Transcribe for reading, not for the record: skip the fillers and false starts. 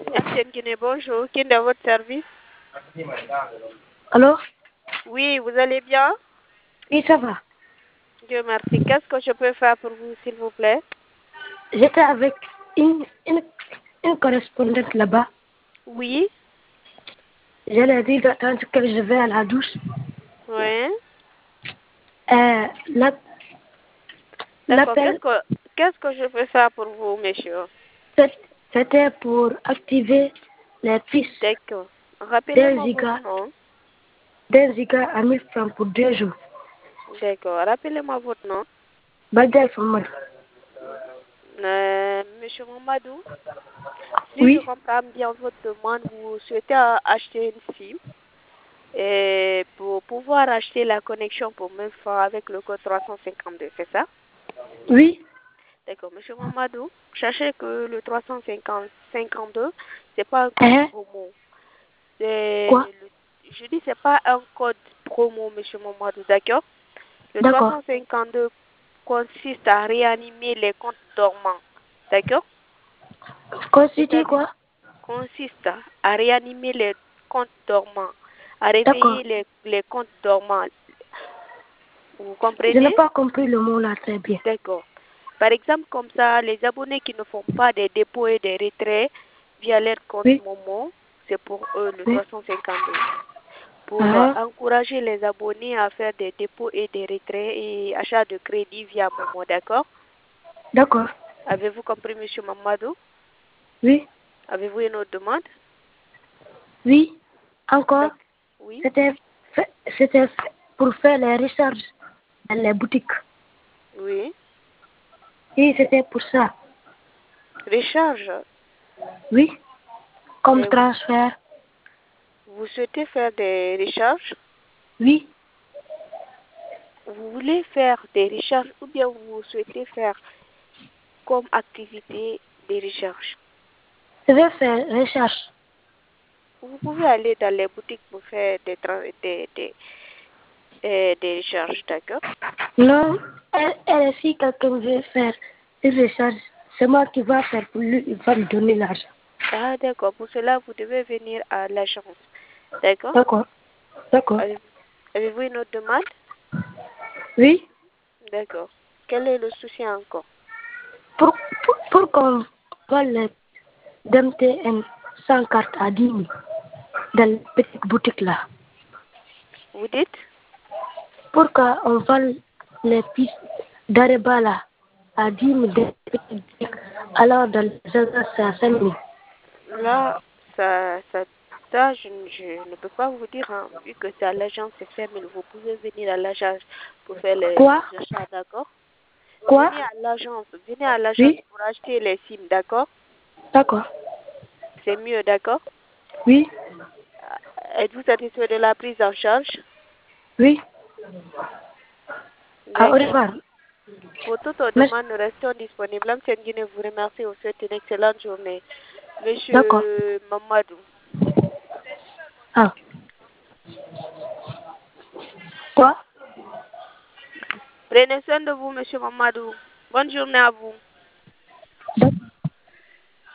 Ancienne Guinée, bonjour. Qui est dans votre service? Allô? Oui, vous allez bien? Oui, ça va. Dieu merci. Qu'est-ce que je peux faire pour vous, s'il vous plaît? J'étais avec une correspondante là-bas. Oui. Je lui ai dit d'attendre que je vais à la douche. Oui. D'accord. L'appel, Qu'est-ce que je peux faire pour vous, monsieur? c'était pour activer les pistes D'accord. d'un Rappelez-moi votre giga, nom. d'un giga à 1000 francs pour 2 jours. D'accord. Rappelez-moi votre nom. Badal Famad. Monsieur Mamadou, si je Oui, comprends bien votre demande, vous souhaitez acheter une SIM et pour pouvoir acheter la connexion pour 1000 francs avec le code 352, c'est ça? oui, D'accord, monsieur Mamadou, sachez que le 352, c'est pas un code hein, promo. quoi? Je dis c'est pas un code promo, monsieur Mamadou, d'accord? Le D'accord. 352 consiste à réanimer les comptes dormants, d'accord? Constitue C'est-à-dire, quoi? consiste à réanimer les comptes dormants, à D'accord. réveiller les comptes dormants. Vous Je n'ai comprenez? pas compris le mot là très bien. D'accord. Par exemple, comme ça, les abonnés qui ne font pas des dépôts et des retraits via leur compte Oui, Momo, c'est pour eux le oui. 352. Pour Ah, encourager les abonnés à faire des dépôts et des retraits et achats de crédit via Momo, d'accord? d'accord. Avez-vous compris, monsieur Mamadou? Oui, Avez-vous une autre demande? oui. Encore, D'accord. Oui. c'était c'était pour faire les recherches dans les boutiques. Oui. Oui, c'était pour ça. Recharge. Oui, comme Et transfert. vous souhaitez faire des recharges? Oui, Vous voulez faire des recharges ou bien vous souhaitez faire comme activité des recherches? je vais faire recherche. Vous pouvez aller dans les boutiques pour faire des recherches, d'accord? Non, elle si quelqu'un veut faire une recherche, c'est moi qui va faire pour lui, il va me donner l'argent. Ah, d'accord. Pour cela, vous devez venir à l'agence, d'accord? D'accord, d'accord. Avez- Avez-vous une autre demande? Oui, D'accord. Quel est le souci encore? pour qu'on vole les d'MTN sans carte à 10 000 dans les petites boutiques là. Vous dites? Pour qu'on vole les pistes d'Areba là à 10 000 dans les petites boutiques, alors dans les agences c'est à 5 000. Là, ça je ne peux pas vous dire, hein, vu que c'est à l'agence, c'est fermé. Vous pouvez venir à l'agence pour faire les Quoi? achats, d'accord? Quoi? Venez à l'agence Oui, pour acheter les SIM, d'accord? d'accord. C'est mieux, d'accord? Oui, Êtes-vous satisfait de la prise en charge? oui. Au D'accord. revoir. Pour toute autre Merci. demande, nous restons disponibles. M. Guinée vous remercie et vous souhaite une excellente journée. D'accord. Monsieur Mamadou, Ah. Quoi? prenez soin de vous, Monsieur Mamadou. Bonne journée à vous.